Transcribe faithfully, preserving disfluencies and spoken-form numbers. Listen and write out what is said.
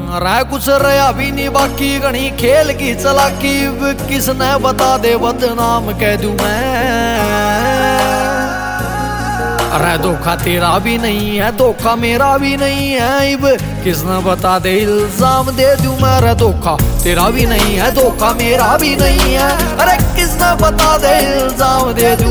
रह कुछ रहा भी नहीं बाकी घनी खेल की चलाकी किसने बता दे बदनाम कह दूं मैं। अरे धोखा तेरा भी नहीं है धोखा मेरा भी नहीं है इब किसने बता दे इल्जाम दे दूं मैं। अरे धोखा तेरा भी नहीं है धोखा मेरा भी नहीं है अरे किसने बता दे इल्जाम दे दूं